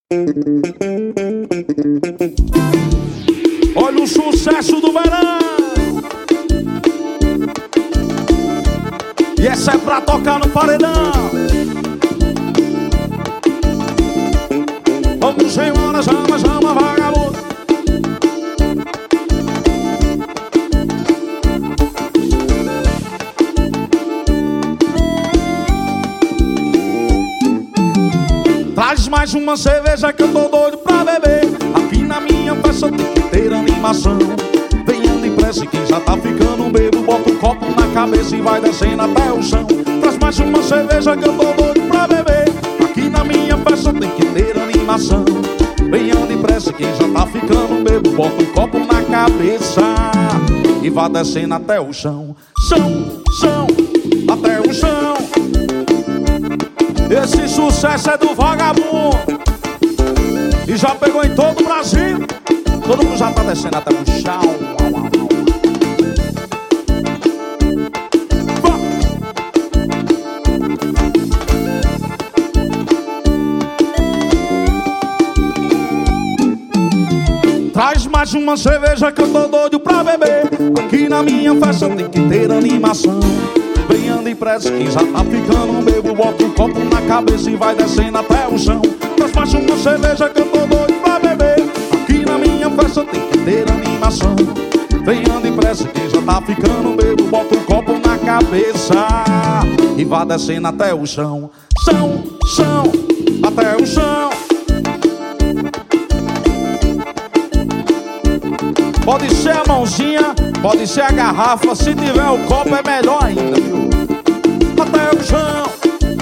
Olha o sucesso do verão. E essa é pra tocar no paredão. Vamos embora, chama, chama, vagabundo. Traz mais uma cerveja que eu tô doido pra beber. Aqui na minha festa tem que ter animação. Venha depressa quem já tá ficando bebo. Bota o copo na cabeça e vai descendo até o chão. Traz mais uma cerveja que eu tô doido pra beber. Aqui na minha festa tem que ter animação. Venha depressa quem já tá ficando bebo. Bota o copo na cabeça e vai descendo até o chão. Chão, até o chão. Esse sucesso é do vagabundo e já pegou em todo o Brasil. Todo mundo já tá descendo até o chão. Traz mais uma cerveja que eu tô doido pra beber. Aqui na minha festa tem que ter animação. Venha depressa quem já tá ficando bebo. Bota o copo na cabeça e vai descendo até o chão. Traz mais uma cerveja que eu tô doido pra beber. Aqui na minha festa tem que ter animação. Venha depressa quem já tá ficando bebo. Bota o copo na cabeça e vai descendo até o chão. Chão, até o chão. Pode ser a mãozinha, pode ser a garrafa. Se tiver o copo é melhor ainda, viu? Até o chão.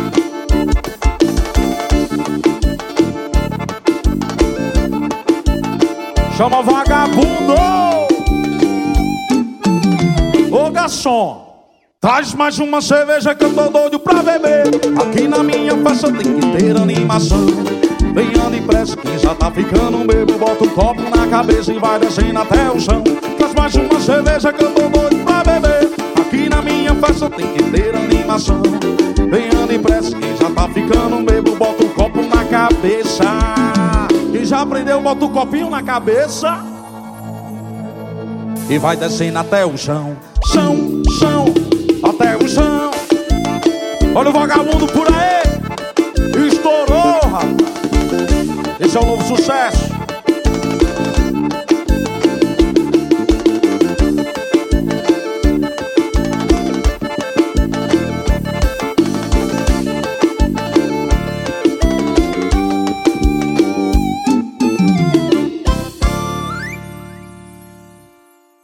Chama vagabundo. Ô garçom, traz mais uma cerveja que eu tô doido pra beber. Aqui na minha festa tem que ter animação. Venha depressa quem já tá ficando bebo. Bota o copo na cabeça e vai descendo até o chão. Traz mais uma cerveja que eu tô doido pra beber. Aqui na minha festa tem que ter animação. Venha depressa quem já tá ficando bebo. Bota o copo na cabeça. Quem já aprendeu bota o copinho na cabeça e vai descendo até o chão. Chão, até o chão. Olha o vagabundo por aí. Estourou, rapaz. Esse é o novo sucesso.